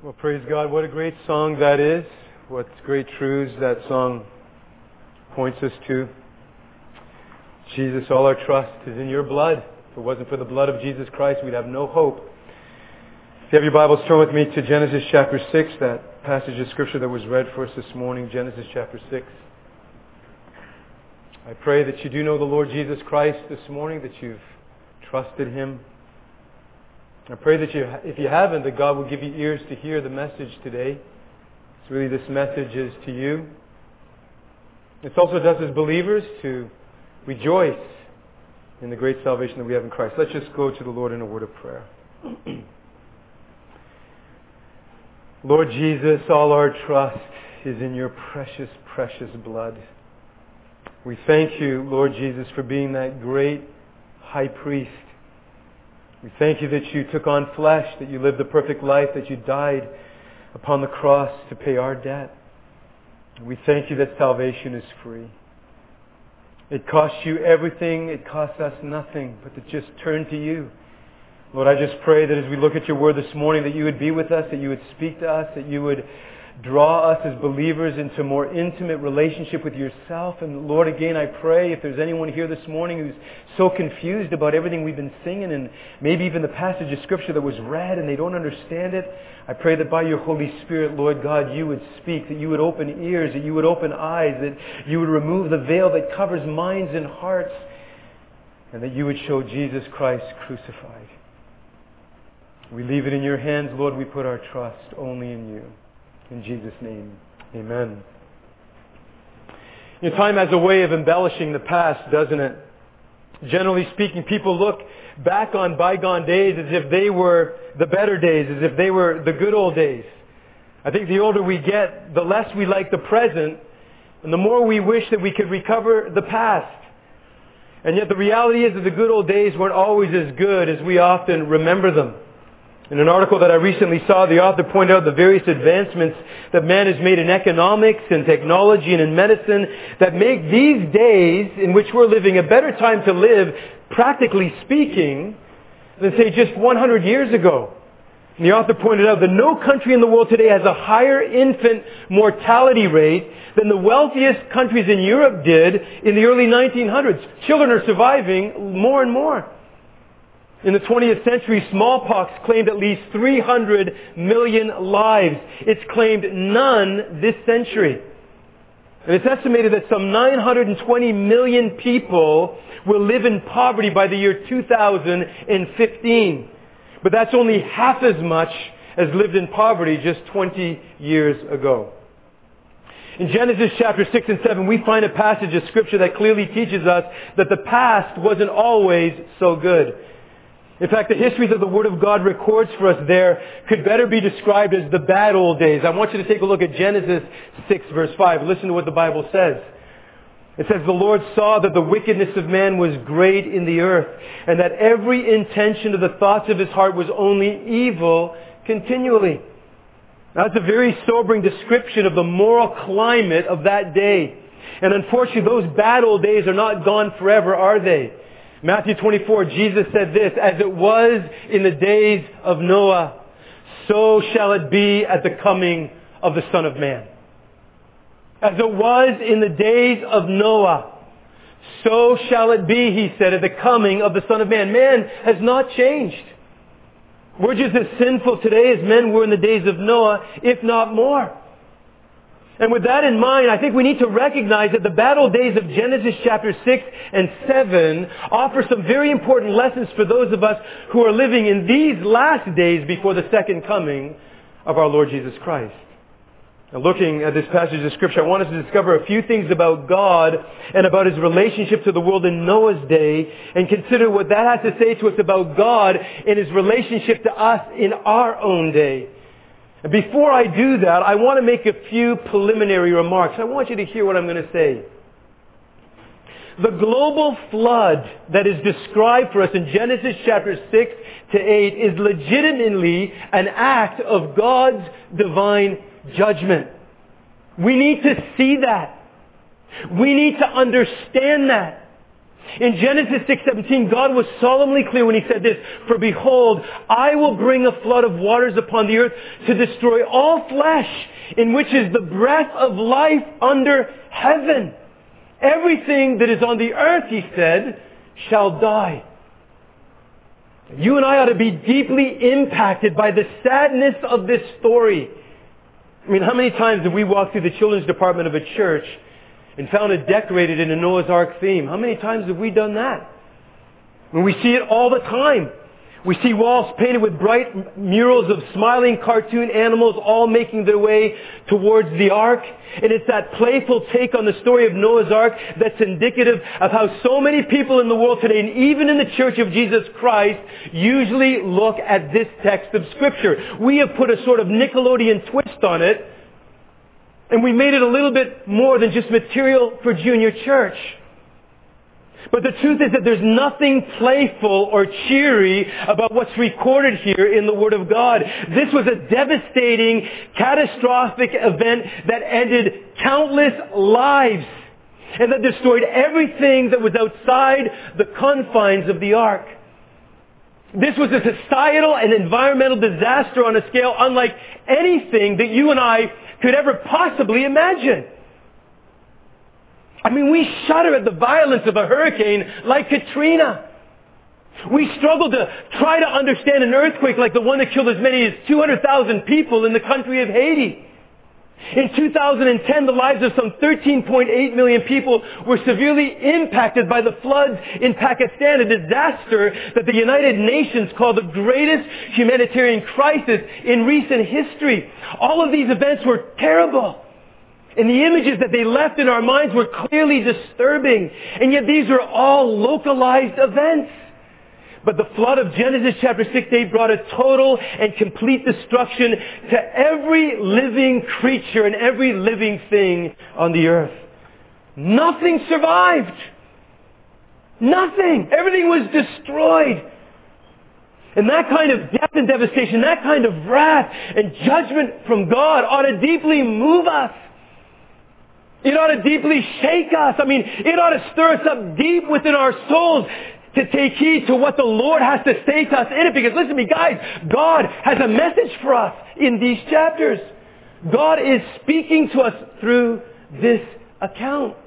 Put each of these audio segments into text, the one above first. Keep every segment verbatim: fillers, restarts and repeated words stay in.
Well, praise God. What a great song that is. What great truths that song points us to. Jesus, all our trust is in your blood. If it wasn't for the blood of Jesus Christ, we'd have no hope. If you have your Bibles, turn with me to Genesis chapter six, that passage of Scripture that was read for us this morning, Genesis chapter six. I pray that you do know the Lord Jesus Christ this morning, that you've trusted Him. I pray that you, if you haven't, that God will give you ears to hear the message today. It's really this message is to you. It's also to us as believers to rejoice in the great salvation that we have in Christ. Let's just go to the Lord in a word of prayer. Lord Jesus, all our trust is in your precious, precious blood. We thank you, Lord Jesus, for being that great high priest. We thank you that you took on flesh, that you lived the perfect life, that you died upon the cross to pay our debt. We thank you that salvation is free. It costs you everything, it costs us nothing, but to just turn to you. Lord, I just pray that as we look at your word this morning, that you would be with us, that you would speak to us, that you would draw us as believers into a more intimate relationship with yourself. And Lord, again, I pray if there's anyone here this morning who's so confused about everything we've been singing and maybe even the passage of Scripture that was read and they don't understand it, I pray that by your Holy Spirit, Lord God, you would speak, that you would open ears, that you would open eyes, that you would remove the veil that covers minds and hearts, and that you would show Jesus Christ crucified. We leave it in your hands, Lord. We put our trust only in you. In Jesus' name, amen. You know, time has a way of embellishing the past, doesn't it? Generally speaking, people look back on bygone days as if they were the better days, as if they were the good old days. I think the older we get, the less we like the present, and the more we wish that we could recover the past. And yet the reality is that the good old days weren't always as good as we often remember them. In an article that I recently saw, the author pointed out the various advancements that man has made in economics and technology and in medicine that make these days in which we're living a better time to live, practically speaking, than say just one hundred years ago. And the author pointed out that no country in the world today has a higher infant mortality rate than the wealthiest countries in Europe did in the early nineteen hundreds. Children are surviving more and more. In the twentieth century, smallpox claimed at least three hundred million lives. It's claimed none this century. And it's estimated that some nine hundred twenty million people will live in poverty by the year two thousand fifteen. But that's only half as much as lived in poverty just twenty years ago. In Genesis chapter six and seven, we find a passage of Scripture that clearly teaches us that the past wasn't always so good. In fact, the history that the Word of God records for us there could better be described as the bad old days. I want you to take a look at Genesis six verse five. Listen to what the Bible says. It says, "The Lord saw that the wickedness of man was great in the earth, and that every intention of the thoughts of his heart was only evil continually." Now, that's a very sobering description of the moral climate of that day. And unfortunately, those bad old days are not gone forever, are they? Matthew twenty-four, Jesus said this, "As it was in the days of Noah, so shall it be at the coming of the Son of Man." As it was in the days of Noah, so shall it be, he said, at the coming of the Son of Man. Man has not changed. We're just as sinful today as men were in the days of Noah, if not more. And with that in mind, I think we need to recognize that the bad old days of Genesis chapter six and seven offer some very important lessons for those of us who are living in these last days before the second coming of our Lord Jesus Christ. Now, looking at this passage of Scripture, I want us to discover a few things about God and about His relationship to the world in Noah's day, and consider what that has to say to us about God and His relationship to us in our own day. And before I do that, I want to make a few preliminary remarks. I want you to hear what I'm going to say. The global flood that is described for us in Genesis chapter six to eight is legitimately an act of God's divine judgment. We need to see that. We need to understand that. In Genesis six seventeen, God was solemnly clear when He said this, "For behold, I will bring a flood of waters upon the earth to destroy all flesh, in which is the breath of life under heaven. Everything that is on the earth," He said, "shall die." You and I ought to be deeply impacted by the sadness of this story. I mean, how many times have we walked through the children's department of a church and found it decorated in a Noah's Ark theme? How many times have we done that? And we see it all the time. We see walls painted with bright murals of smiling cartoon animals all making their way towards the ark. And it's that playful take on the story of Noah's Ark that's indicative of how so many people in the world today, and even in the Church of Jesus Christ, usually look at this text of Scripture. We have put a sort of Nickelodeon twist on it, and we made it a little bit more than just material for junior church. But the truth is that there's nothing playful or cheery about what's recorded here in the Word of God. This was a devastating, catastrophic event that ended countless lives and that destroyed everything that was outside the confines of the ark. This was a societal and environmental disaster on a scale unlike anything that you and I could ever possibly imagine. I mean, we shudder at the violence of a hurricane like Katrina. We struggle to try to understand an earthquake like the one that killed as many as two hundred thousand people in the country of Haiti. In two thousand ten, the lives of some thirteen point eight million people were severely impacted by the floods in Pakistan, a disaster that the United Nations called the greatest humanitarian crisis in recent history. All of these events were terrible. And the images that they left in our minds were clearly disturbing. And yet these are all localized events. But the flood of Genesis chapter six to eight brought a total and complete destruction to every living creature and every living thing on the earth. Nothing survived. Nothing. Everything was destroyed. And that kind of death and devastation, that kind of wrath and judgment from God ought to deeply move us. It ought to deeply shake us. I mean, it ought to stir us up deep within our souls to take heed to what the Lord has to say to us in it. Because listen to me, guys, God has a message for us in these chapters. God is speaking to us through this account.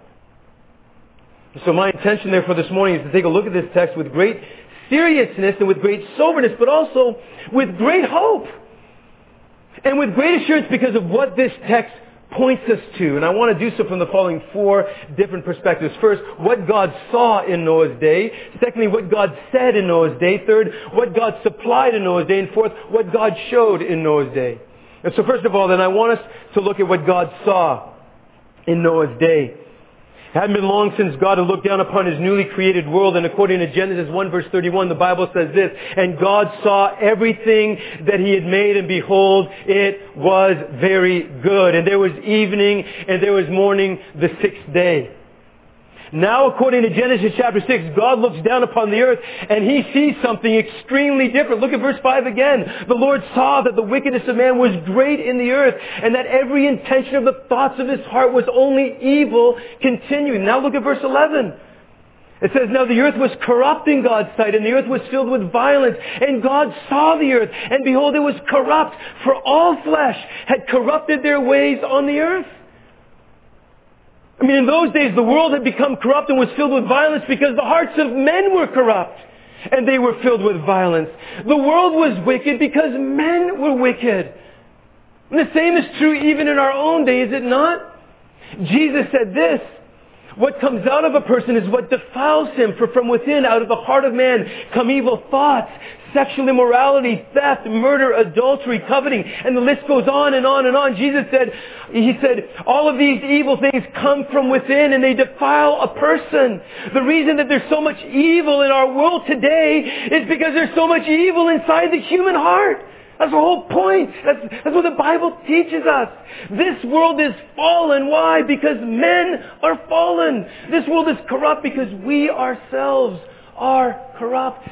So my intention there for this morning is to take a look at this text with great seriousness and with great soberness, but also with great hope. And with great assurance because of what this text points us to. And I want to do so from the following four different perspectives. First, what God saw in Noah's day. Secondly, what God said in Noah's day. Third, what God supplied in Noah's day. And fourth, what God showed in Noah's day. And so first of all, then I want us to look at what God saw in Noah's day. It hadn't been long since God had looked down upon His newly created world, and according to Genesis one verse thirty-one, the Bible says this, "And God saw everything that He had made, and behold, it was very good. And there was evening, and there was morning the sixth day." Now, according to Genesis chapter six, God looks down upon the earth and He sees something extremely different. Look at verse five again. "The Lord saw that the wickedness of man was great in the earth, and that every intention of the thoughts of his heart was only evil continuing." Now look at verse eleven. It says, "Now the earth was corrupt in God's sight, and the earth was filled with violence. And God saw the earth, and behold, it was corrupt, for all flesh had corrupted their ways on the earth." I mean, in those days, the world had become corrupt and was filled with violence because the hearts of men were corrupt and they were filled with violence. The world was wicked because men were wicked. And the same is true even in our own day, is it not? Jesus said this, "What comes out of a person is what defiles him. For from within, out of the heart of man, come evil thoughts, sexual immorality, theft, murder, adultery, coveting," and the list goes on and on and on. Jesus said, He said, all of these evil things come from within and they defile a person. The reason that there's so much evil in our world today is because there's so much evil inside the human heart. That's the whole point. That's, that's what the Bible teaches us. This world is fallen. Why? Because men are fallen. This world is corrupt because we ourselves are corrupt.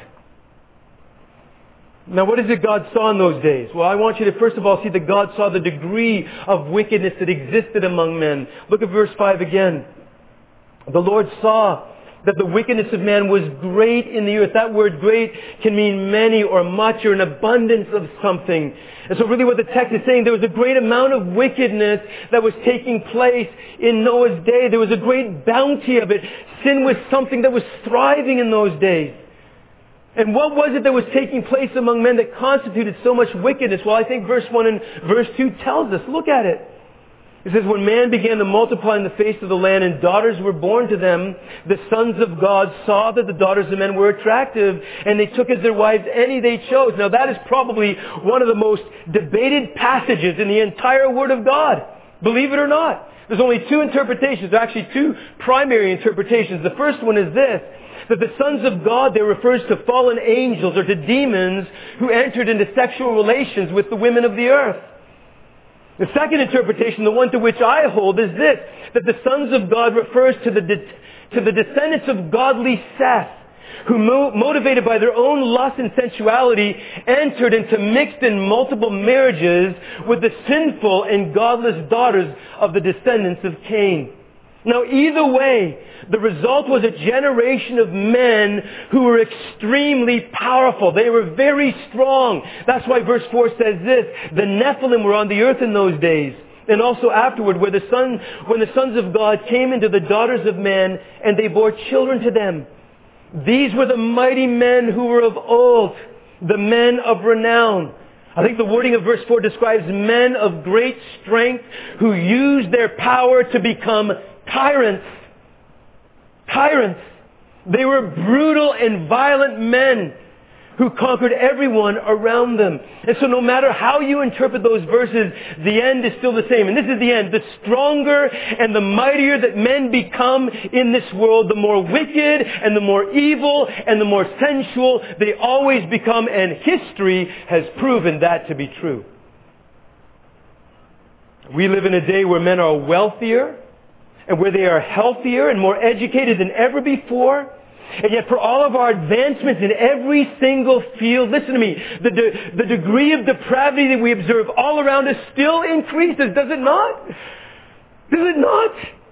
Now, what is it God saw in those days? Well, I want you to first of all see that God saw the degree of wickedness that existed among men. Look at verse five again. "The Lord saw that the wickedness of man was great in the earth. That word great can mean many or much or an abundance of something. And so really what the text is saying, there was a great amount of wickedness that was taking place in Noah's day. There was a great bounty of it. Sin was something that was thriving in those days. And what was it that was taking place among men that constituted so much wickedness? Well, I think verse one and verse two tells us. Look at it. It says, when man began to multiply in the face of the land and daughters were born to them, the sons of God saw that the daughters of men were attractive, and they took as their wives any they chose. Now that is probably one of the most debated passages in the entire Word of God. Believe it or not. There's only two interpretations, actually two primary interpretations. The first one is this, that the sons of God there refers to fallen angels or to demons who entered into sexual relations with the women of the earth. The second interpretation, the one to which I hold, is this, that the sons of God refers to the, de- to the descendants of godly Seth, who mo- motivated by their own lust and sensuality, entered into mixed and multiple marriages with the sinful and godless daughters of the descendants of Cain. Now either way, the result was a generation of men who were extremely powerful. They were very strong. That's why verse four says this, the Nephilim were on the earth in those days. And also afterward, where the son, when the sons of God came into the daughters of man, and they bore children to them. These were the mighty men who were of old, the men of renown. I think the wording of verse four describes men of great strength who used their power to become tyrants. Tyrants. They were brutal and violent men who conquered everyone around them. And so no matter how you interpret those verses, the end is still the same. And this is the end. The stronger and the mightier that men become in this world, the more wicked and the more evil and the more sensual they always become. And history has proven that to be true. We live in a day where men are wealthier and where they are healthier and more educated than ever before. And yet for all of our advancements in every single field, listen to me, the, de- the degree of depravity that we observe all around us still increases, does it not? Does it not?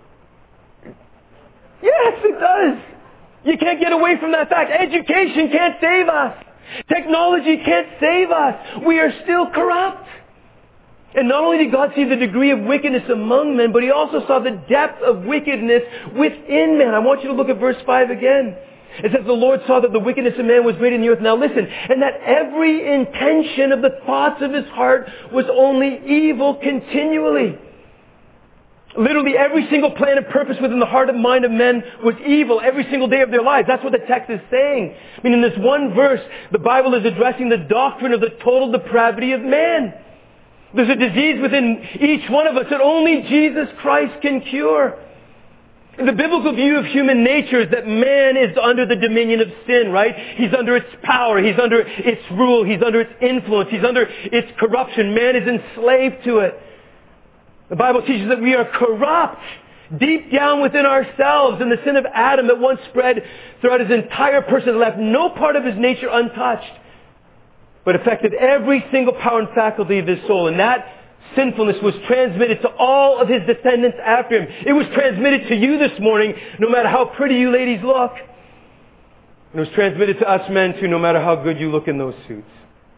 Yes, it does. You can't get away from that fact. Education can't save us. Technology can't save us. We are still corrupt. And not only did God see the degree of wickedness among men, but He also saw the depth of wickedness within man. I want you to look at verse five again. It says, the Lord saw that the wickedness of man was great in the earth. Now listen, and that every intention of the thoughts of his heart was only evil continually. Literally every single plan and purpose within the heart and mind of men was evil every single day of their lives. That's what the text is saying. I mean, in this one verse, the Bible is addressing the doctrine of the total depravity of man. There's a disease within each one of us that only Jesus Christ can cure. The biblical view of human nature is that man is under the dominion of sin, right? He's under its power. He's under its rule. He's under its influence. He's under its corruption. Man is enslaved to it. The Bible teaches that we are corrupt deep down within ourselves, and the sin of Adam that once spread throughout his entire person left no part of his nature untouched, but affected every single power and faculty of his soul. And that sinfulness was transmitted to all of his descendants after him. It was transmitted to you this morning, no matter how pretty you ladies look. And it was transmitted to us men too, no matter how good you look in those suits.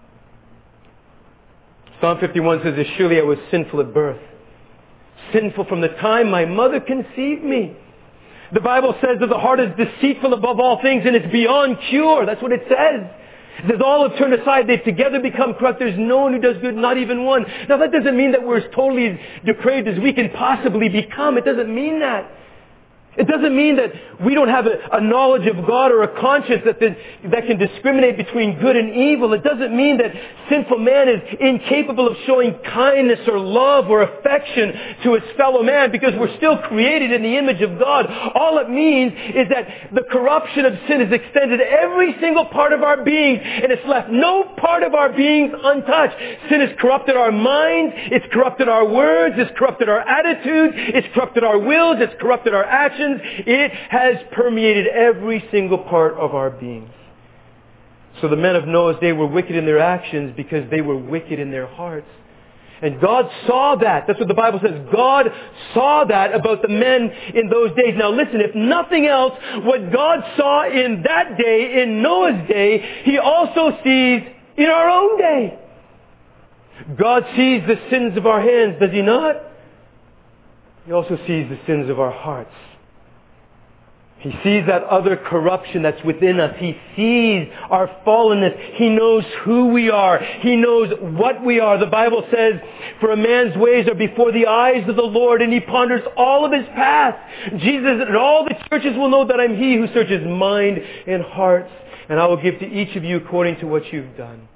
Psalm fifty-one says, as surely I was sinful at birth, sinful from the time my mother conceived me. The Bible says that the heart is deceitful above all things and it's beyond cure. That's what it says. It says all have turned aside, they've together become corrupt. There's no one who does good, not even one. Now that doesn't mean that we're as totally depraved as we can possibly become. It doesn't mean that. It doesn't mean that we don't have a, a knowledge of God or a conscience that, that, that can discriminate between good and evil. It doesn't mean that sinful man is incapable of showing kindness or love or affection to his fellow man, because we're still created in the image of God. All it means is that the corruption of sin has extended every single part of our being, and it's left no part of our beings untouched. Sin has corrupted our minds, it's corrupted our words, it's corrupted our attitudes, it's corrupted our wills, it's corrupted our actions. It has permeated every single part of our beings. So the men of Noah's day were wicked in their actions because they were wicked in their hearts. And God saw that. That's what the Bible says. God saw that about the men in those days. Now listen, if nothing else, what God saw in that day, in Noah's day, He also sees in our own day. God sees the sins of our hands, does He not? He also sees the sins of our hearts. He sees that other corruption that's within us. He sees our fallenness. He knows who we are. He knows what we are. The Bible says, for a man's ways are before the eyes of the Lord, and He ponders all of His past. Jesus and all the churches will know that I'm He who searches mind and hearts, and I will give to each of you according to what you've done.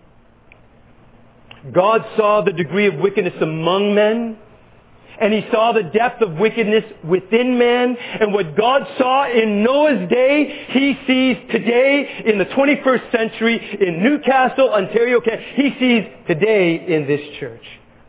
God saw the degree of wickedness among men, and He saw the depth of wickedness within man. And what God saw in Noah's day, He sees today in the twenty-first century in Newcastle, Ontario. He sees today in this church.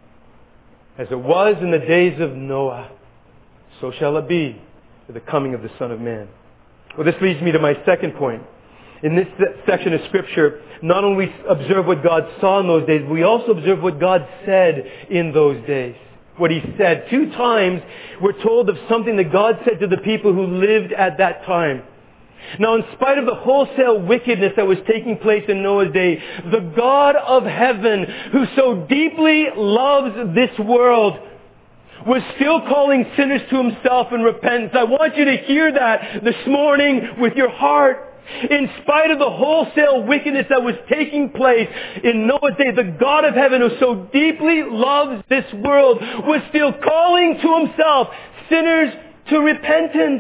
As it was in the days of Noah, so shall it be for the coming of the Son of Man. Well, this leads me to my second point. In this section of Scripture, not only observe what God saw in those days, we also observe what God said in those days. What He said. Two times we're told of something that God said to the people who lived at that time. Now, in spite of the wholesale wickedness that was taking place in Noah's day, the God of heaven, who so deeply loves this world, was still calling sinners to Himself in repentance. I want you to hear that this morning with your heart. In spite of the wholesale wickedness that was taking place in Noah's day, the God of heaven, who so deeply loves this world, was still calling to Himself sinners to repentance.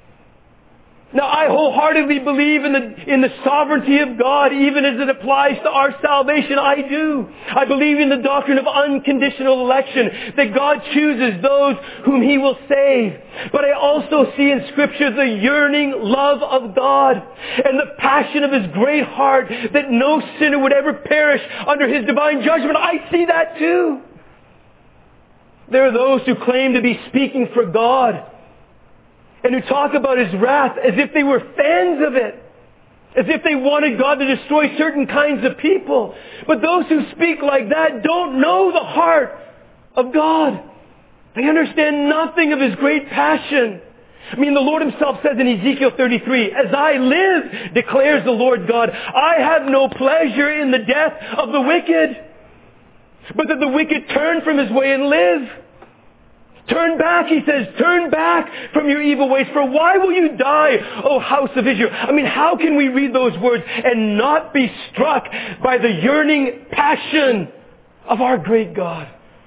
Now, I wholeheartedly believe in the, in the sovereignty of God, even as it applies to our salvation. I do. I believe in the doctrine of unconditional election, that God chooses those whom He will save. But I also see in Scripture the yearning love of God and the passion of His great heart that no sinner would ever perish under His divine judgment. I see that too. There are those who claim to be speaking for God, and who talk about His wrath as if they were fans of it. As if they wanted God to destroy certain kinds of people. But those who speak like that don't know the heart of God. They understand nothing of His great passion. I mean, the Lord Himself says in Ezekiel thirty-three, as I live, declares the Lord God, I have no pleasure in the death of the wicked, but that the wicked turn from his way and live. Turn back, He says, turn back from your evil ways, for why will you die, O house of Israel? I mean, how can we read those words and not be struck by the yearning passion of our great God?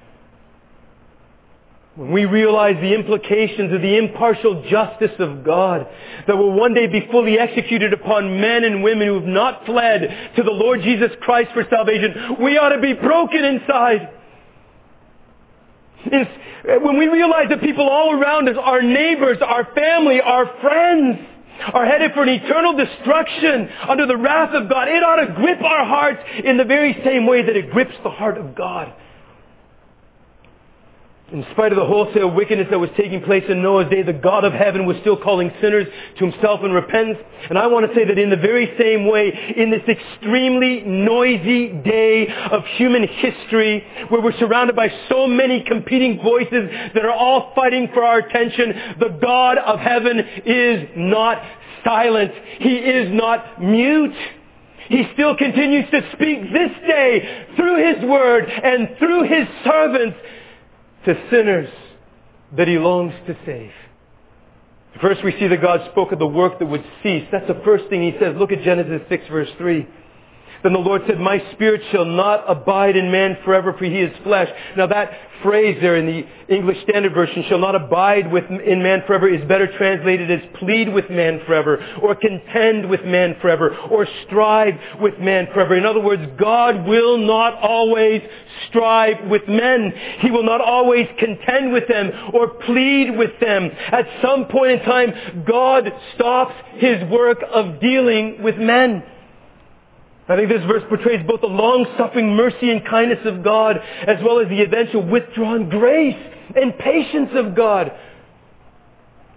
When we realize the implications of the impartial justice of God that will one day be fully executed upon men and women who have not fled to the Lord Jesus Christ for salvation, we ought to be broken inside. It's, when we realize that people all around us, our neighbors, our family, our friends, are headed for an eternal destruction under the wrath of God, it ought to grip our hearts in the very same way that it grips the heart of God. In spite of the wholesale wickedness that was taking place in Noah's day, the God of heaven was still calling sinners to Himself in repentance. And I want to say that in the very same way, in this extremely noisy day of human history, where we're surrounded by so many competing voices that are all fighting for our attention, the God of heaven is not silent. He is not mute. He still continues to speak this day through His Word and through His servants to sinners that He longs to save. First we see that God spoke of the work that would cease. That's the first thing He says. Look at Genesis six verse three. Then the Lord said, my spirit shall not abide in man forever, for he is flesh. Now that phrase there in the English Standard Version, shall not abide with in man forever, is better translated as plead with man forever, or contend with man forever, or strive with man forever. In other words, God will not always strive with men. He will not always contend with them or plead with them. At some point in time, God stops His work of dealing with men. I think this verse portrays both the long-suffering mercy and kindness of God, as well as the eventual withdrawn grace and patience of God.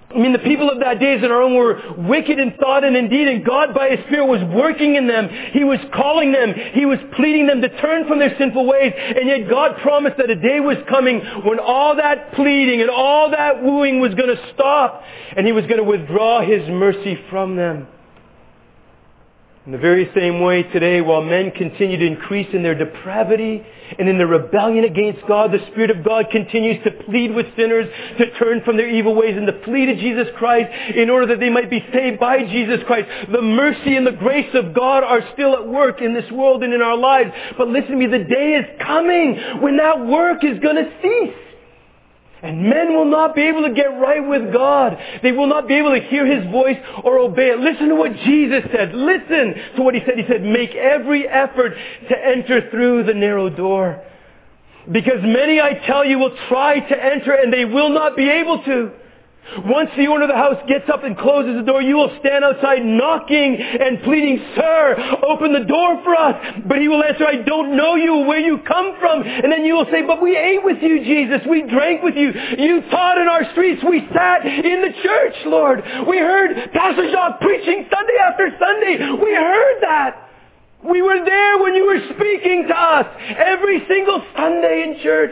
I mean, the people of that days in our own were wicked in thought and in deed, and God by His Spirit was working in them. He was calling them. He was pleading them to turn from their sinful ways. And yet God promised that a day was coming when all that pleading and all that wooing was going to stop, and He was going to withdraw His mercy from them. In the very same way today, while men continue to increase in their depravity and in their rebellion against God, the Spirit of God continues to plead with sinners to turn from their evil ways and to flee to Jesus Christ in order that they might be saved by Jesus Christ. The mercy and the grace of God are still at work in this world and in our lives. But listen to me, the day is coming when that work is going to cease. And men will not be able to get right with God. They will not be able to hear His voice or obey it. Listen to what Jesus said. Listen to what He said. He said, make every effort to enter through the narrow door. Because many, I tell you, will try to enter and they will not be able to. Once the owner of the house gets up and closes the door, you will stand outside knocking and pleading, Sir, open the door for us. But he will answer, I don't know you, where you come from. And then you will say, but we ate with you, Jesus. We drank with you. You taught in our streets. We sat in the church, Lord. We heard Pastor Jacques preaching Sunday after Sunday. We heard that. We were there when you were speaking to us every single Sunday in church.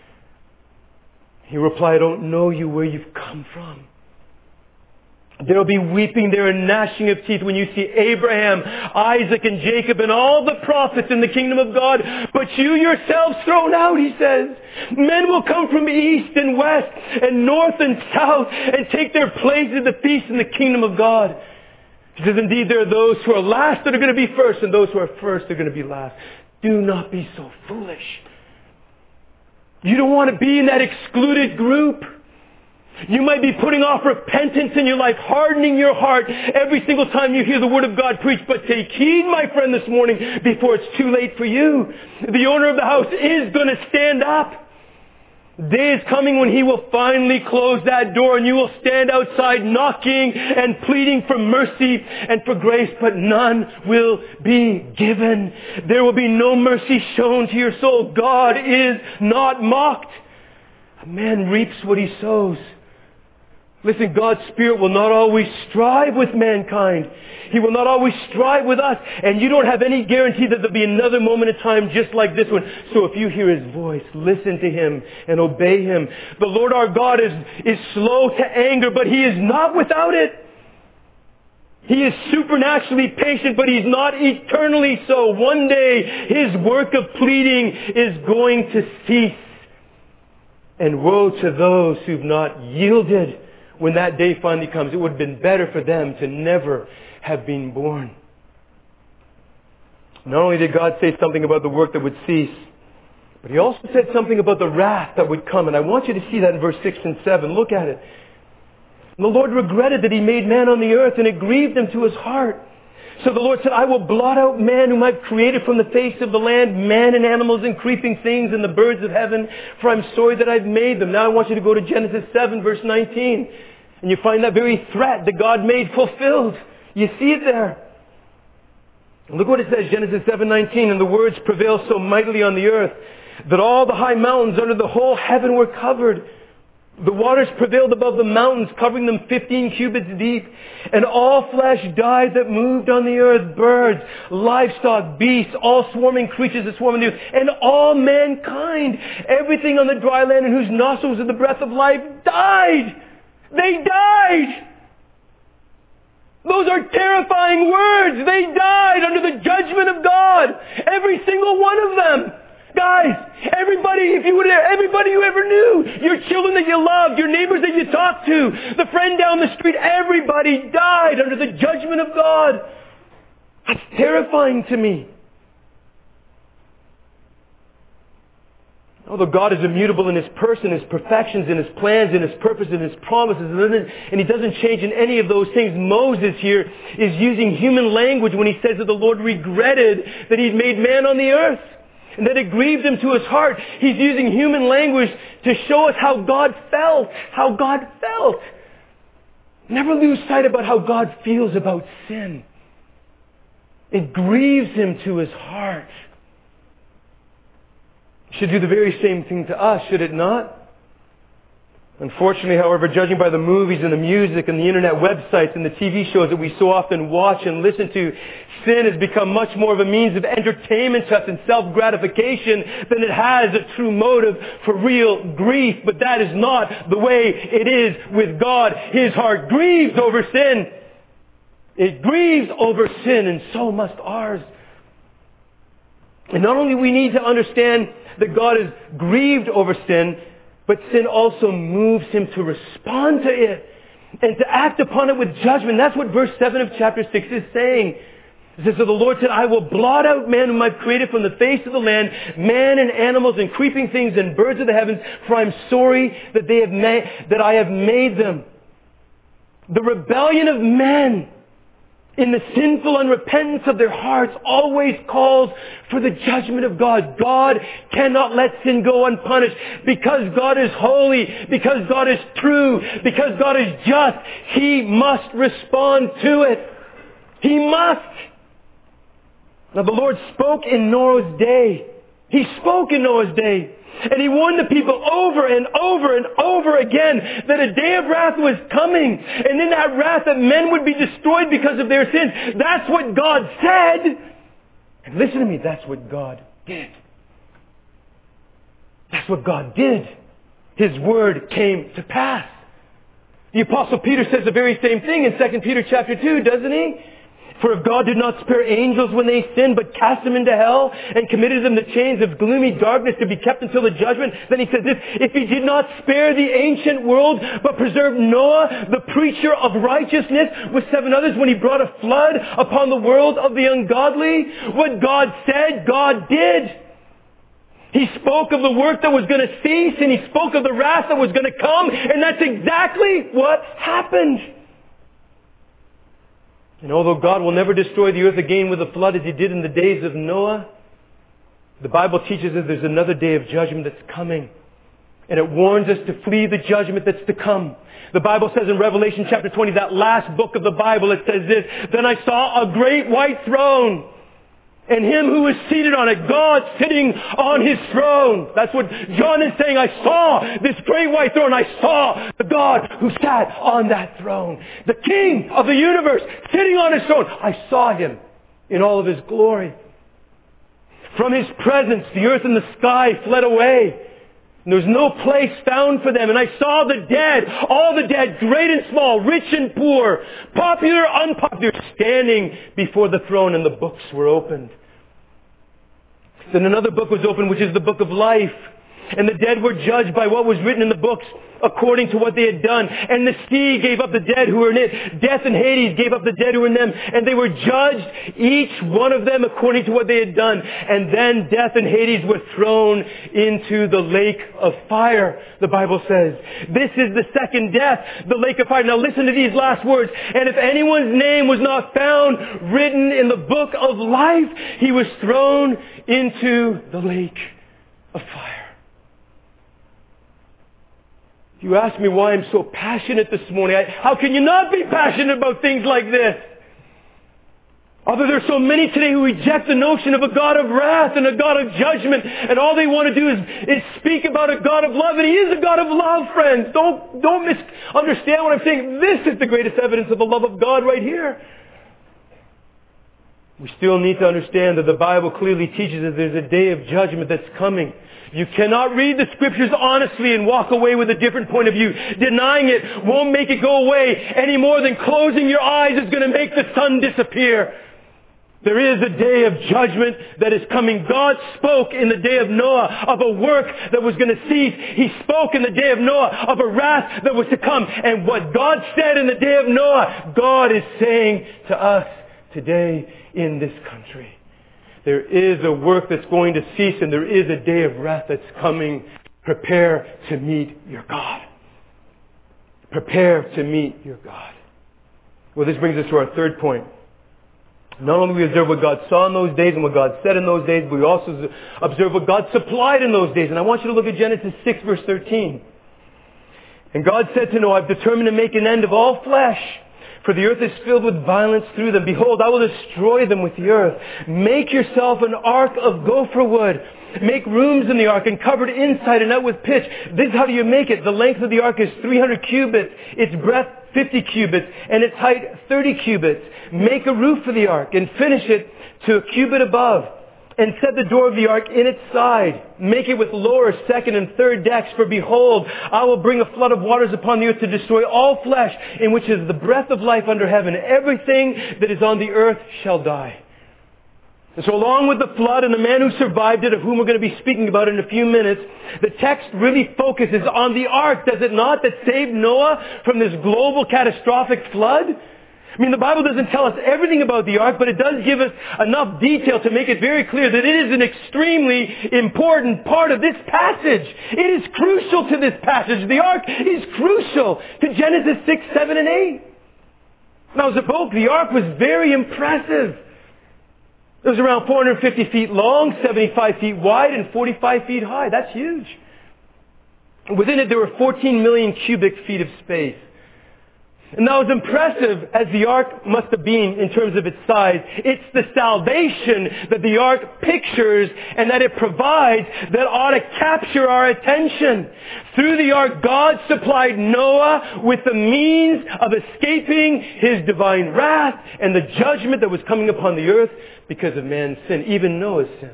He replied, I don't know you, where you've come from. There will be weeping there and gnashing of teeth when you see Abraham, Isaac, and Jacob and all the prophets in the kingdom of God, but you yourselves thrown out, he says. Men will come from east and west and north and south and take their place at the feast in the kingdom of God. He says, indeed, there are those who are last that are going to be first, and those who are first are going to be last. Do not be so foolish. You don't want to be in that excluded group. You might be putting off repentance in your life, hardening your heart every single time you hear the Word of God preached. But take heed, my friend, this morning before it's too late for you. The owner of the house is going to stand up. The day is coming when He will finally close that door and you will stand outside knocking and pleading for mercy and for grace, but none will be given. There will be no mercy shown to your soul. God is not mocked. A man reaps what he sows. Listen, God's Spirit will not always strive with mankind. He will not always strive with us. And you don't have any guarantee that there'll be another moment in time just like this one. So if you hear His voice, listen to Him and obey Him. The Lord our God is, is slow to anger, but He is not without it. He is supernaturally patient, but He's not eternally so. One day, His work of pleading is going to cease. And woe to those who've not yielded when that day finally comes. It would have been better for them to never have been born. Not only did God say something about the work that would cease, but He also said something about the wrath that would come. And I want you to see that in verse six and seven. Look at it. And the Lord regretted that He made man on the earth, and it grieved Him to His heart. So the Lord said, I will blot out man whom I've created from the face of the land, man and animals and creeping things and the birds of heaven, for I'm sorry that I've made them. Now I want you to go to Genesis seven, verse nineteen. And you find that very threat that God made fulfilled. You see it there. Look what it says, Genesis seven nineteen. And the words prevailed so mightily on the earth that all the high mountains under the whole heaven were covered. The waters prevailed above the mountains, covering them fifteen cubits deep. And all flesh died that moved on the earth, birds, livestock, beasts, all swarming creatures that swarm on the earth, and all mankind, everything on the dry land in whose nostrils is the breath of life, died. They died. Those are terrifying words. They died under the judgment of God. Every single one of them. Guys, everybody, if you would, everybody you ever knew, your children that you loved, your neighbors that you talked to, the friend down the street, everybody died under the judgment of God. That's terrifying to me. Although God is immutable in His person, His perfections, in His plans, in His purposes, in His promises, and He doesn't change in any of those things, Moses here is using human language when he says that the Lord regretted that He'd made man on the earth and that it grieved Him to His heart. He's using human language to show us how God felt, how God felt. Never lose sight about how God feels about sin. It grieves Him to His heart. Should do the very same thing to us, should it not? Unfortunately, however, judging by the movies and the music and the internet websites and the T V shows that we so often watch and listen to, sin has become much more of a means of entertainment to us and self-gratification than it has a true motive for real grief. But that is not the way it is with God. His heart grieves over sin. It grieves over sin, and so must ours. And not only we need to understand that God is grieved over sin, but sin also moves Him to respond to it and to act upon it with judgment. That's what verse seven of chapter six is saying. It says, so the Lord said, I will blot out man whom I've created from the face of the land, man and animals and creeping things and birds of the heavens, for I am sorry that they have made, that I have made them. The rebellion of men in the sinful unrepentance of their hearts always calls for the judgment of God. God cannot let sin go unpunished. Because God is holy, because God is true, because God is just, He must respond to it. He must. Now the Lord spoke in Noah's day. He spoke in Noah's day. And He warned the people over and over and over again that a day of wrath was coming. And in that wrath that men would be destroyed because of their sins. That's what God said. And listen to me, that's what God did. That's what God did. His word came to pass. The Apostle Peter says the very same thing in Second Peter chapter two, doesn't he? For if God did not spare angels when they sinned, but cast them into hell and committed them to chains of gloomy darkness to be kept until the judgment, then he says this, if He did not spare the ancient world, but preserved Noah, the preacher of righteousness, with seven others when He brought a flood upon the world of the ungodly, what God said, God did. He spoke of the work that was going to cease, and He spoke of the wrath that was going to come, and that's exactly what happened. And although God will never destroy the earth again with a flood as He did in the days of Noah, the Bible teaches us there's another day of judgment that's coming. And it warns us to flee the judgment that's to come. The Bible says in Revelation chapter twenty, that last book of the Bible, it says this, then I saw a great white throne, and Him who was seated on it, God sitting on His throne. That's what John is saying. I saw this great white throne. I saw the God who sat on that throne. The King of the universe sitting on His throne. I saw Him in all of His glory. From His presence, the earth and the sky fled away. And there was no place found for them. And I saw the dead, all the dead, great and small, rich and poor, popular, unpopular, standing before the throne, and the books were opened. Then another book was opened, which is the book of life. And the dead were judged by what was written in the books according to what they had done. And the sea gave up the dead who were in it. Death and Hades gave up the dead who were in them. And they were judged, each one of them according to what they had done. And then death and Hades were thrown into the lake of fire, the Bible says. This is the second death, the lake of fire. Now listen to these last words. And if anyone's name was not found written in the book of life, he was thrown into the lake of fire. If you ask me why I'm so passionate this morning, I, how can you not be passionate about things like this? Although there's so many today who reject the notion of a God of wrath and a God of judgment, and all they want to do is, is speak about a God of love, and He is a God of love, friends. Don't, don't misunderstand what I'm saying. This is the greatest evidence of the love of God right here. We still need to understand that the Bible clearly teaches that there's a day of judgment that's coming. You cannot read the Scriptures honestly and walk away with a different point of view. Denying it won't make it go away any more than closing your eyes is going to make the sun disappear. There is a day of judgment that is coming. God spoke in the day of Noah of a work that was going to cease. He spoke in the day of Noah of a wrath that was to come. And what God said in the day of Noah, God is saying to us today in this country. There is a work that's going to cease, and there is a day of wrath that's coming. Prepare to meet your God. Prepare to meet your God. Well, this brings us to our third point. Not only do we observe what God saw in those days and what God said in those days, but we also observe what God supplied in those days. And I want you to look at Genesis six, verse thirteen. And God said to Noah, I've determined to make an end of all flesh, for the earth is filled with violence through them. Behold, I will destroy them with the earth. Make yourself an ark of gopher wood. Make rooms in the ark and cover it inside and out with pitch. This is how do you make it. The length of the ark is three hundred cubits. Its breadth fifty cubits. And its height thirty cubits. Make a roof for the ark and finish it to a cubit above. And set the door of the ark in its side. Make it with lower, second, and third decks. For behold, I will bring a flood of waters upon the earth to destroy all flesh, in which is the breath of life under heaven. Everything that is on the earth shall die. And so along with the flood and the man who survived it, of whom we're going to be speaking about in a few minutes, the text really focuses on the ark, does it not, that saved Noah from this global catastrophic flood? I mean, the Bible doesn't tell us everything about the ark, but it does give us enough detail to make it very clear that it is an extremely important part of this passage. It is crucial to this passage. The ark is crucial to Genesis six, seven, and eight. Now, as a boat, the ark was very impressive. It was around four hundred fifty feet long, seventy-five feet wide, and forty-five feet high. That's huge. Within it, there were fourteen million cubic feet of space. And now, as impressive as the ark must have been in terms of its size, it's the salvation that the ark pictures and that it provides that ought to capture our attention. Through the ark, God supplied Noah with the means of escaping His divine wrath and the judgment that was coming upon the earth because of man's sin, even Noah's sin.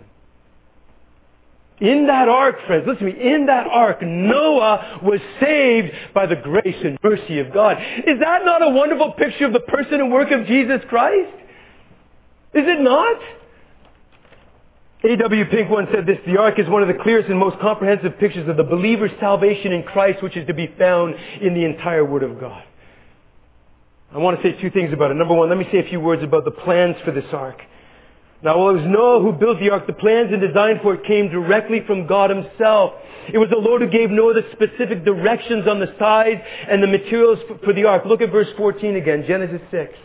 In that ark, friends, listen to me, in that ark, Noah was saved by the grace and mercy of God. Is that not a wonderful picture of the person and work of Jesus Christ? Is it not? A W Pink once said this, the ark is one of the clearest and most comprehensive pictures of the believer's salvation in Christ, which is to be found in the entire Word of God. I want to say two things about it. Number one, let me say a few words about the plans for this ark. Now, while it was Noah who built the ark, the plans and design for it came directly from God Himself. It was the Lord who gave Noah the specific directions on the size and the materials for the ark. Look at verse fourteen again, Genesis six.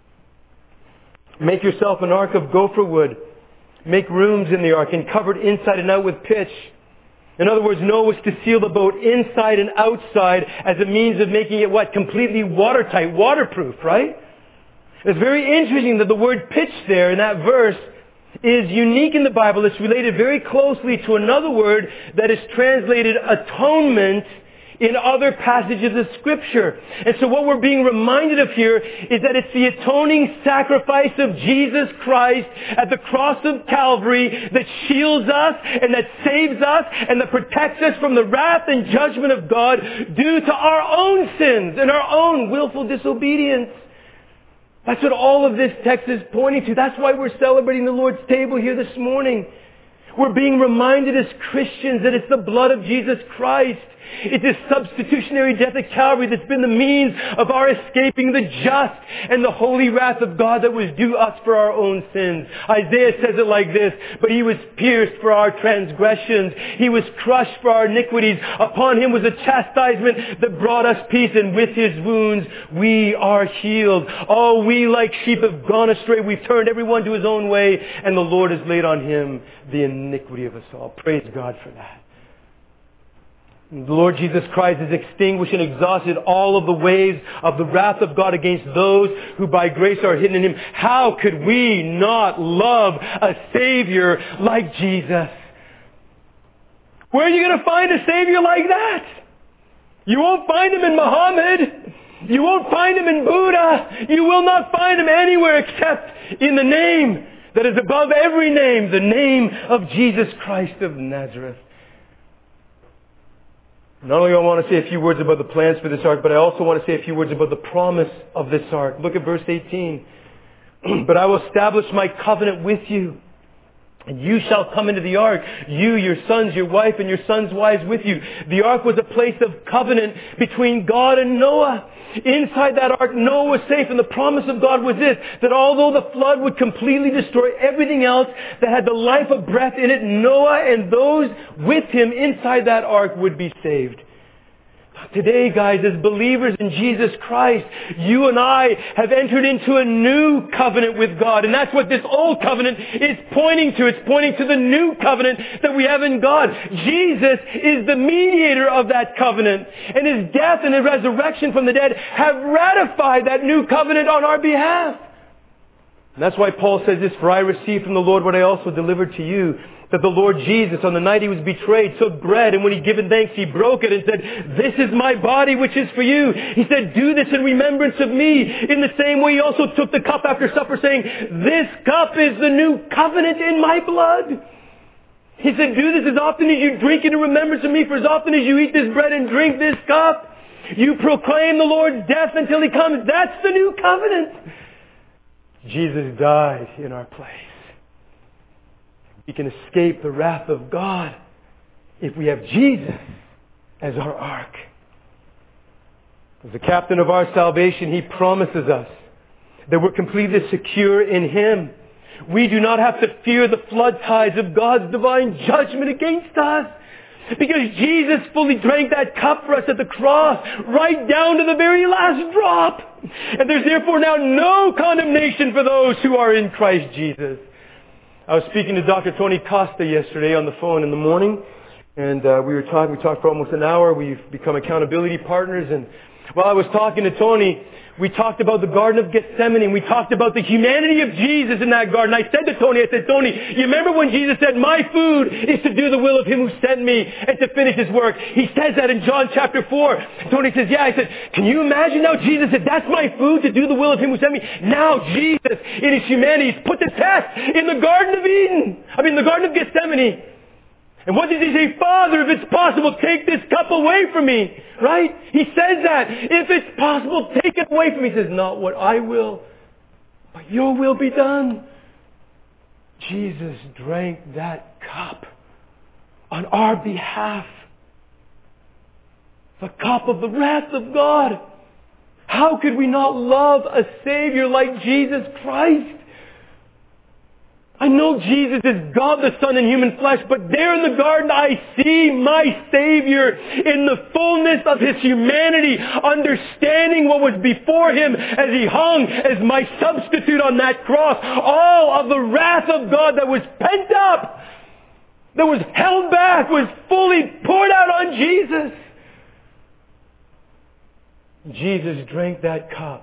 Make yourself an ark of gopher wood. Make rooms in the ark and cover it inside and out with pitch. In other words, Noah was to seal the boat inside and outside as a means of making it what? Completely watertight, waterproof, right? It's very interesting that the word pitch there in that verse is unique in the Bible. It's related very closely to another word that is translated atonement in other passages of Scripture. And so what we're being reminded of here is that it's the atoning sacrifice of Jesus Christ at the cross of Calvary that shields us and that saves us and that protects us from the wrath and judgment of God due to our own sins and our own willful disobedience. That's what all of this text is pointing to. That's why we're celebrating the Lord's table here this morning. We're being reminded as Christians that it's the blood of Jesus Christ. It's His substitutionary death at Calvary that's been the means of our escaping the just and the holy wrath of God that was due us for our own sins. Isaiah says it like this, but He was pierced for our transgressions. He was crushed for our iniquities. Upon Him was a chastisement that brought us peace, and with His wounds we are healed. All we like sheep have gone astray. We've turned everyone to his own way, and the Lord has laid on Him the iniquity of us all. Praise God for that. The Lord Jesus Christ has extinguished and exhausted all of the waves of the wrath of God against those who by grace are hidden in Him. How could we not love a Savior like Jesus? Where are you going to find a Savior like that? You won't find Him in Muhammad. You won't find Him in Buddha. You will not find Him anywhere except in the name that is above every name, the name of Jesus Christ of Nazareth. Not only do I want to say a few words about the plans for this ark, but I also want to say a few words about the promise of this ark. Look at verse eighteen. But I will establish my covenant with you, and you shall come into the ark, you, your sons, your wife, and your sons' wives with you. The ark was a place of covenant between God and Noah. Inside that ark, Noah was safe, and the promise of God was this, that although the flood would completely destroy everything else that had the life of breath in it, Noah and those with him inside that ark would be saved. Today, guys, as believers in Jesus Christ, you and I have entered into a new covenant with God. And that's what this old covenant is pointing to. It's pointing to the new covenant that we have in God. Jesus is the mediator of that covenant. And His death and His resurrection from the dead have ratified that new covenant on our behalf. And that's why Paul says this, for I received from the Lord what I also delivered to you, that the Lord Jesus, on the night He was betrayed, took bread, and when He'd given thanks, He broke it and said, this is my body which is for you. He said, do this in remembrance of me. In the same way, He also took the cup after supper, saying, this cup is the new covenant in my blood. He said, do this as often as you drink it in remembrance of me, for as often as you eat this bread and drink this cup, you proclaim the Lord's death until He comes. That's the new covenant. Jesus died in our place. We can escape the wrath of God if we have Jesus as our ark. As the captain of our salvation, He promises us that we're completely secure in Him. We do not have to fear the flood tides of God's divine judgment against us, because Jesus fully drank that cup for us at the cross, right down to the very last drop. And there's therefore now no condemnation for those who are in Christ Jesus. I was speaking to Doctor Tony Costa yesterday on the phone in the morning, and uh, we were talking, we talked for almost an hour. We've become accountability partners, and while I was talking to Tony, we talked about the Garden of Gethsemane, and we talked about the humanity of Jesus in that garden. I said to Tony, I said, Tony, you remember when Jesus said, my food is to do the will of Him who sent me and to finish His work? He says that in John chapter four. Tony says, yeah. I said, can you imagine now Jesus said, that's my food to do the will of Him who sent me? Now Jesus, in His humanity, He's put the test in the Garden of Eden. I mean, the Garden of Gethsemane. And what does He say? Father, if it's possible, take this cup away from me. Right? He says that. If it's possible, take it away from me. He says, not what I will, but your will be done. Jesus drank that cup on our behalf. The cup of the wrath of God. How could we not love a Savior like Jesus Christ? I know Jesus is God the Son in human flesh, but there in the garden I see my Savior in the fullness of His humanity, understanding what was before Him as He hung as my substitute on that cross. All of the wrath of God that was pent up, that was held back, was fully poured out on Jesus. Jesus drank that cup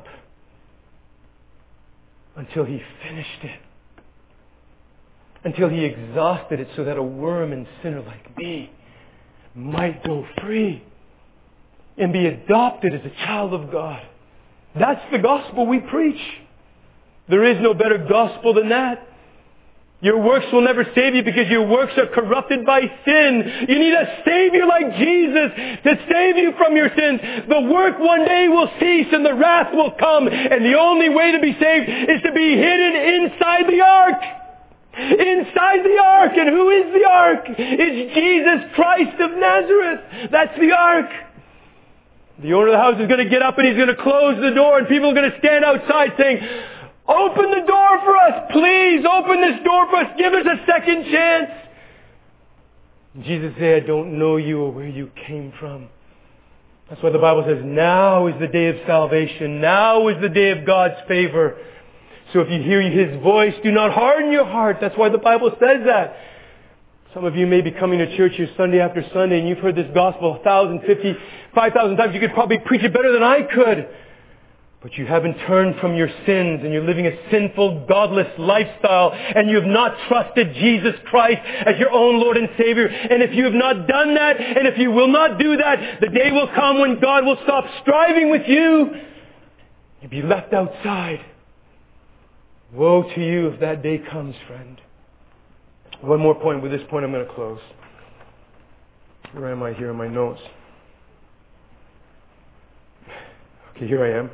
until He finished it. Until He exhausted it so that a worm and sinner like me might go free and be adopted as a child of God. That's the gospel we preach. There is no better gospel than that. Your works will never save you because your works are corrupted by sin. You need a Savior like Jesus to save you from your sins. The work one day will cease and the wrath will come. And the only way to be saved is to be hidden inside the ark. Inside the ark. And who is the ark? It's Jesus Christ of Nazareth. That's the ark. The owner of the house is going to get up and he's going to close the door, and people are going to stand outside saying, open the door for us. Please open this door for us. Give us a second chance. And Jesus said, I don't know you or where you came from. That's why the Bible says, now is the day of salvation. Now is the day of God's favor. So if you hear His voice, do not harden your heart. That's why the Bible says that. Some of you may be coming to church here Sunday after Sunday, and you've heard this gospel a thousand, fifty, five thousand times. You could probably preach it better than I could. But you haven't turned from your sins, and you're living a sinful, godless lifestyle, and you have not trusted Jesus Christ as your own Lord and Savior. And if you have not done that, and if you will not do that, the day will come when God will stop striving with you. You'll be left outside. Woe to you if that day comes, friend. One more point. With this point, I'm going to close. Where am I here in my notes? Okay, here I am.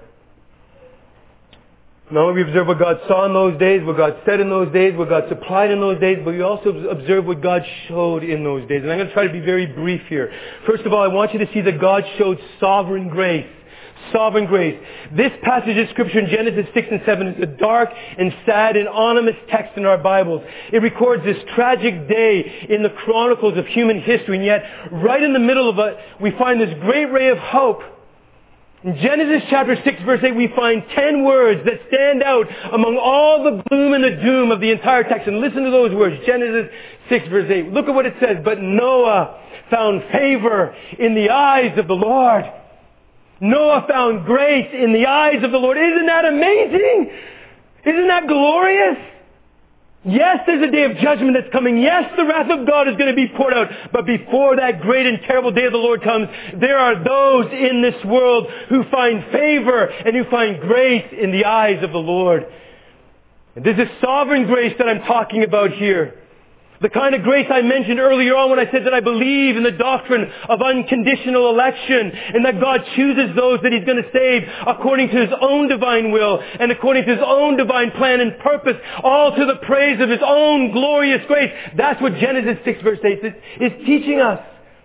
Not only we observe what God saw in those days, what God said in those days, what God supplied in those days, but we also observe what God showed in those days. And I'm going to try to be very brief here. First of all, I want you to see that God showed sovereign grace. Sovereign grace. This passage of Scripture in Genesis six and seven is a dark and sad and ominous text in our Bibles. It records this tragic day in the chronicles of human history, and yet right in the middle of it, we find this great ray of hope. In Genesis chapter six verse eight, we find ten words that stand out among all the gloom and the doom of the entire text. And listen to those words. Genesis six verse eight. Look at what it says. But Noah found favor in the eyes of the Lord. Noah found grace in the eyes of the Lord. Isn't that amazing? Isn't that glorious? Yes, there's a day of judgment that's coming. Yes, the wrath of God is going to be poured out. But before that great and terrible day of the Lord comes, there are those in this world who find favor and who find grace in the eyes of the Lord. And this is sovereign grace that I'm talking about here. The kind of grace I mentioned earlier on when I said that I believe in the doctrine of unconditional election and that God chooses those that He's going to save according to His own divine will and according to His own divine plan and purpose, all to the praise of His own glorious grace. That's what Genesis six verse eight is, is teaching us.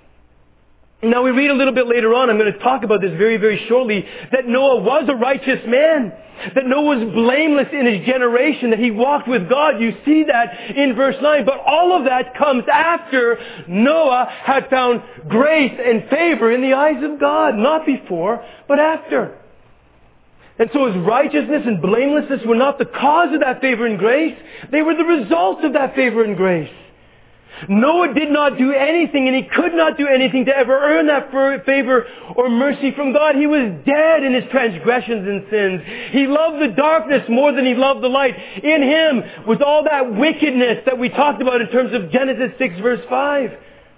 Now we read a little bit later on, I'm going to talk about this very, very shortly, that Noah was a righteous man. That Noah was blameless in his generation, that he walked with God. You see that in verse nine. But all of that comes after Noah had found grace and favor in the eyes of God. Not before, but after. And so his righteousness and blamelessness were not the cause of that favor and grace. They were the result of that favor and grace. Noah did not do anything, and he could not do anything to ever earn that favor or mercy from God. He was dead in his transgressions and sins. He loved the darkness more than he loved the light. In him was all that wickedness that we talked about in terms of Genesis six verse five.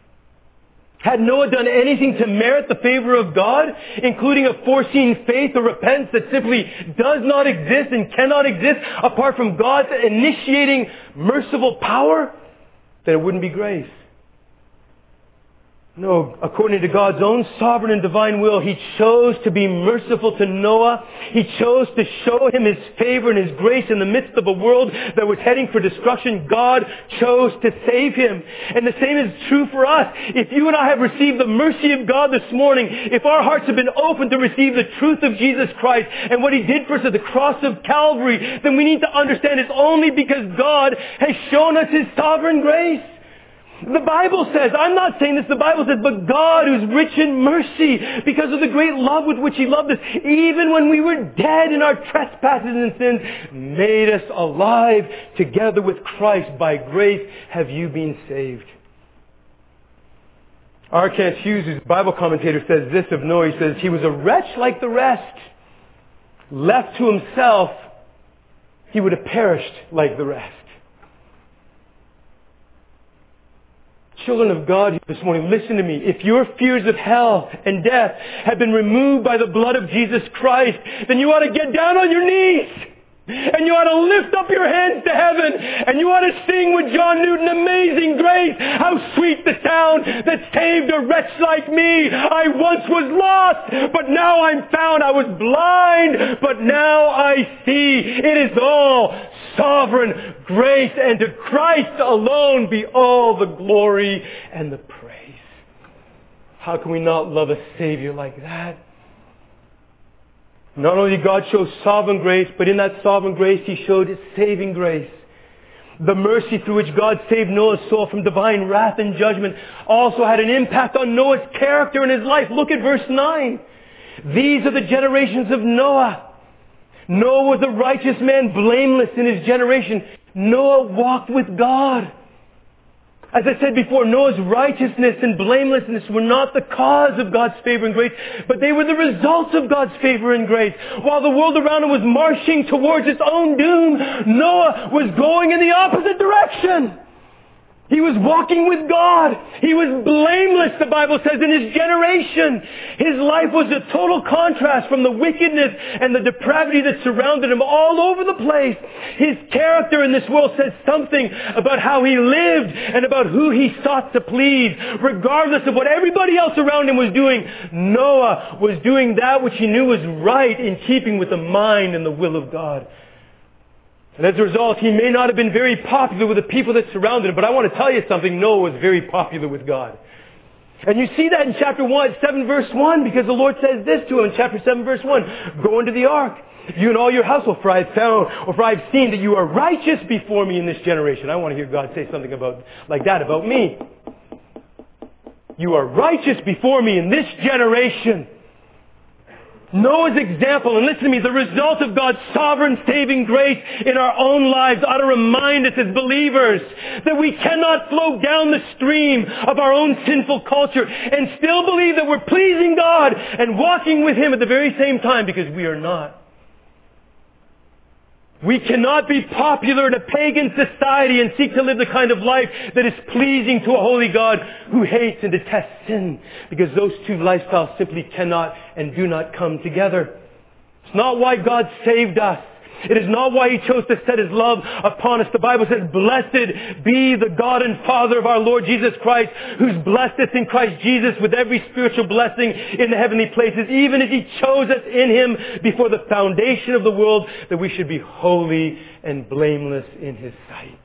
Had Noah done anything to merit the favor of God, including a foreseen faith or repentance that simply does not exist and cannot exist apart from God's initiating merciful power, then it wouldn't be grace. No, according to God's own sovereign and divine will, He chose to be merciful to Noah. He chose to show him His favor and His grace in the midst of a world that was heading for destruction. God chose to save him. And the same is true for us. If you and I have received the mercy of God this morning, if our hearts have been open to receive the truth of Jesus Christ and what He did for us at the cross of Calvary, then we need to understand it's only because God has shown us His sovereign grace. The Bible says, I'm not saying this, the Bible says, but God who's rich in mercy because of the great love with which He loved us, even when we were dead in our trespasses and sins, made us alive together with Christ. By grace have you been saved. R. Kent Hughes, who's a Bible commentator, says this of Noah. He says, he was a wretch like the rest. Left to himself, he would have perished like the rest. Children of God this morning, listen to me. If your fears of hell and death have been removed by the blood of Jesus Christ, then you ought to get down on your knees. And you ought to lift up your hands to heaven. And you ought to sing with John Newton, Amazing Grace. How sweet the sound that saved a wretch like me. I once was lost, but now I'm found. I was blind, but now I see. It is all sovereign grace, and to Christ alone be all the glory and the praise. How can we not love a Savior like that? Not only did God show sovereign grace, but in that sovereign grace He showed His saving grace. The mercy through which God saved Noah's soul from divine wrath and judgment also had an impact on Noah's character and his life. Look at verse nine. These are the generations of Noah. Noah was a righteous man, blameless in his generation. Noah walked with God. As I said before, Noah's righteousness and blamelessness were not the cause of God's favor and grace, but they were the result of God's favor and grace. While the world around him was marching towards its own doom, Noah was going in the opposite direction. He was walking with God. He was blameless, the Bible says, in his generation. His life was a total contrast from the wickedness and the depravity that surrounded him all over the place. His character in this world says something about how he lived and about who he sought to please. Regardless of what everybody else around him was doing, Noah was doing that which he knew was right in keeping with the mind and the will of God. And as a result, he may not have been very popular with the people that surrounded him, but I want to tell you something, Noah was very popular with God. And you see that in chapter one, seven verse one, because the Lord says this to him in chapter seven verse one, go into the ark, you and all your household, for I have found, or for I have seen that you are righteous before me in this generation. I want to hear God say something about, like that about me. You are righteous before me in this generation. Noah's example, and listen to me, the result of God's sovereign saving grace in our own lives ought to remind us as believers that we cannot flow down the stream of our own sinful culture and still believe that we're pleasing God and walking with Him at the very same time, because we are not. We cannot be popular in a pagan society and seek to live the kind of life that is pleasing to a holy God who hates and detests sin, because those two lifestyles simply cannot and do not come together. It's not why God saved us. It is not why He chose to set His love upon us. The Bible says, blessed be the God and Father of our Lord Jesus Christ, who's blessed us in Christ Jesus with every spiritual blessing in the heavenly places, even as He chose us in Him before the foundation of the world, that we should be holy and blameless in His sight.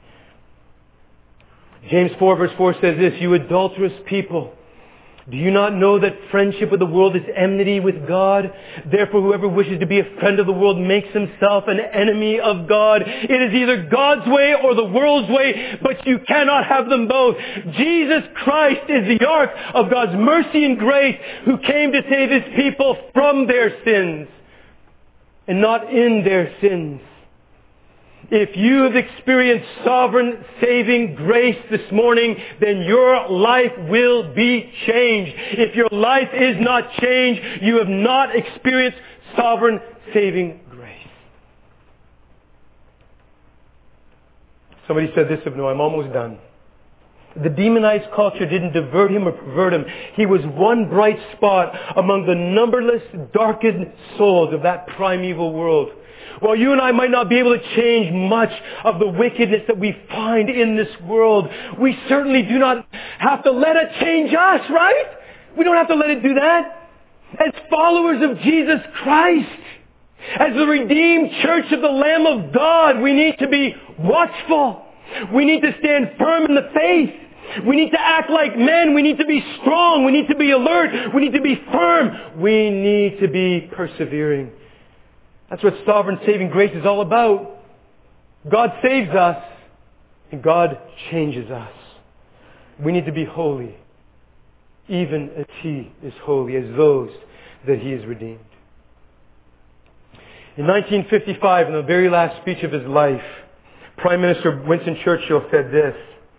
James four verse four says this, you adulterous people, do you not know that friendship with the world is enmity with God? Therefore, whoever wishes to be a friend of the world makes himself an enemy of God. It is either God's way or the world's way, but you cannot have them both. Jesus Christ is the ark of God's mercy and grace, who came to save His people from their sins and not in their sins. If you have experienced sovereign saving grace this morning, then your life will be changed. If your life is not changed, you have not experienced sovereign saving grace. Somebody said this of Noah, I'm almost done. The demonized culture didn't divert him or pervert him. He was one bright spot among the numberless darkened souls of that primeval world. While you and I might not be able to change much of the wickedness that we find in this world, we certainly do not have to let it change us, right? We don't have to let it do that. As followers of Jesus Christ, as the redeemed church of the Lamb of God, we need to be watchful. We need to stand firm in the faith. We need to act like men. We need to be strong. We need to be alert. We need to be firm. We need to be persevering. That's what sovereign saving grace is all about. God saves us and God changes us. We need to be holy, even as He is holy, as those that He has redeemed. In nineteen fifty-five, in the very last speech of his life, Prime Minister Winston Churchill said this.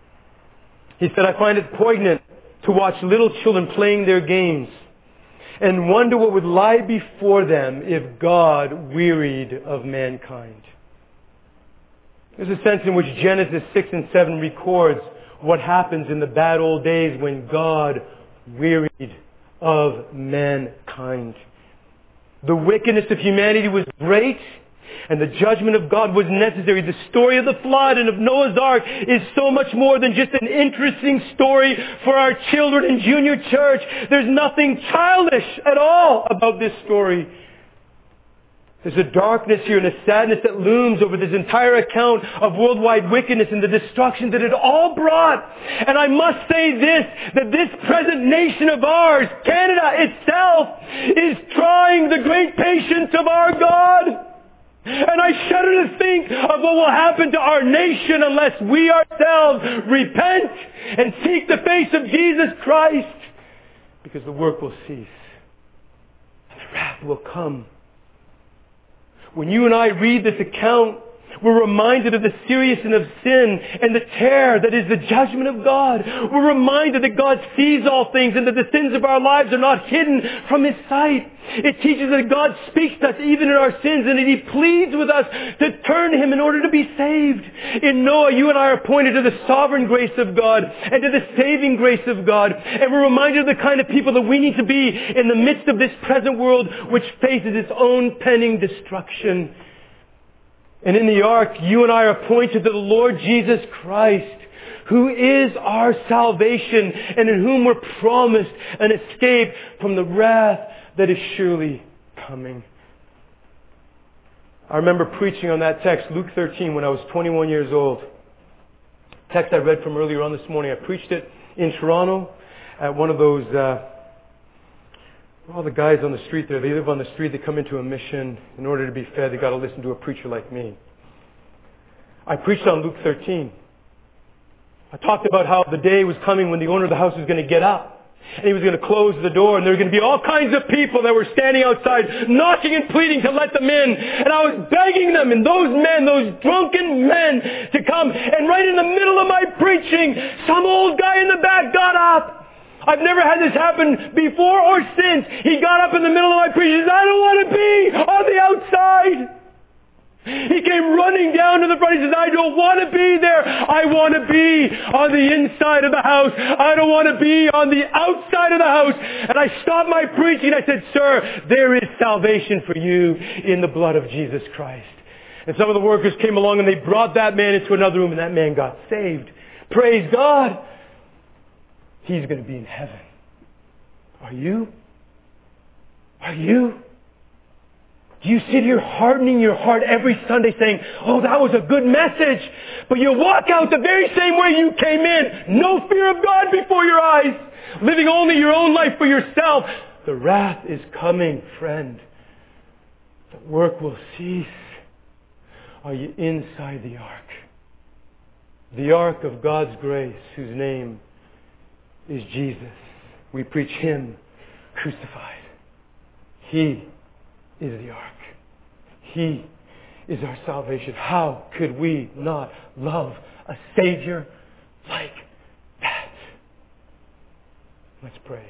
He said, I find it poignant to watch little children playing their games and wonder what would lie before them if God wearied of mankind. There's a sense in which Genesis six and seven records what happens in the bad old days when God wearied of mankind. The wickedness of humanity was great, and the judgment of God was necessary. The story of the flood and of Noah's Ark is so much more than just an interesting story for our children in junior church. There's nothing childish at all about this story. There's a darkness here and a sadness that looms over this entire account of worldwide wickedness and the destruction that it all brought. And I must say this, that this present nation of ours, Canada itself, is trying the great patience of our God. And I shudder to think of what will happen to our nation unless we ourselves repent and seek the face of Jesus Christ. Because the work will cease. And the wrath will come. When you and I read this account, we're reminded of the seriousness of sin and the terror that is the judgment of God. We're reminded that God sees all things and that the sins of our lives are not hidden from His sight. It teaches that God speaks to us even in our sins and that He pleads with us to turn to Him in order to be saved. In Noah, you and I are pointed to the sovereign grace of God and to the saving grace of God. And we're reminded of the kind of people that we need to be in the midst of this present world which faces its own pending destruction. And in the ark, you and I are pointed to the Lord Jesus Christ, who is our salvation and in whom we're promised an escape from the wrath that is surely coming. I remember preaching on that text, Luke thirteen, when I was twenty-one years old. Text I read from earlier on this morning. I preached it in Toronto at one of those, uh, all the guys on the street there, they live on the street, they come into a mission. In order to be fed, they got to listen to a preacher like me. I preached on Luke thirteen. I talked about how the day was coming when the owner of the house was going to get up. And he was going to close the door, and there were going to be all kinds of people that were standing outside, knocking and pleading to let them in. And I was begging them, and those men, those drunken men, to come. And right in the middle of my preaching, some old guy in the back got up. I've never had this happen before or since. He got up in the middle of my preaching and said, I don't want to be on the outside. He came running down to the front. He says, I don't want to be there. I want to be on the inside of the house. I don't want to be on the outside of the house. And I stopped my preaching. I said, sir, there is salvation for you in the blood of Jesus Christ. And some of the workers came along and they brought that man into another room, and that man got saved. Praise God. He's going to be in heaven. Are you? Are you? Do you sit here hardening your heart every Sunday saying, oh, that was a good message, but you walk out the very same way you came in, no fear of God before your eyes, living only your own life for yourself? The wrath is coming, friend. The work will cease. Are you inside the ark? The ark of God's grace, whose name is Jesus. We preach Him crucified. He is the ark. He is our salvation. How could we not love a Savior like that? Let's pray.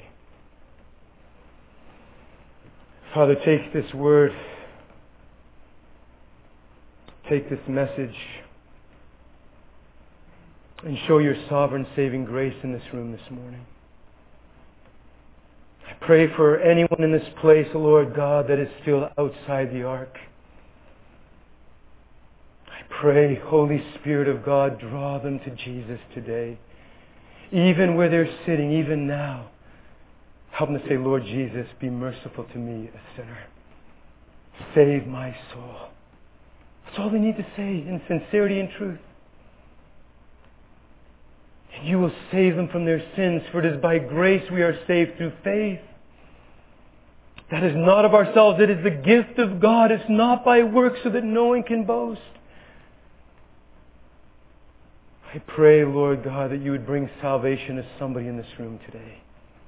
Father, take this word, take this message, and show your sovereign saving grace in this room this morning. I pray for anyone in this place, Lord God, that is still outside the ark. I pray, Holy Spirit of God, draw them to Jesus today. Even where they're sitting, even now. Help them to say, Lord Jesus, be merciful to me, a sinner. Save my soul. That's all they need to say in sincerity and truth. And you will save them from their sins, for it is by grace we are saved through faith. That is not of ourselves, it is the gift of God. It's not by works, so that no one can boast. I pray, Lord God, that you would bring salvation to somebody in this room today.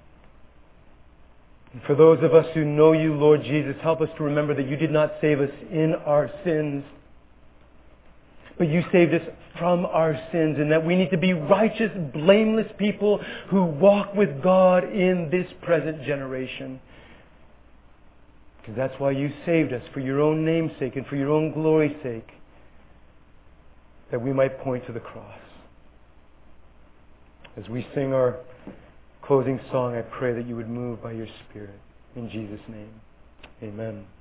And for those of us who know you, Lord Jesus, help us to remember that you did not save us in our sins, but you saved us from our sins, and that we need to be righteous, blameless people who walk with God in this present generation. Because that's why you saved us, for your own name's sake and for your own glory's sake, that we might point to the cross. As we sing our closing song, I pray that you would move by your Spirit. In Jesus' name, amen.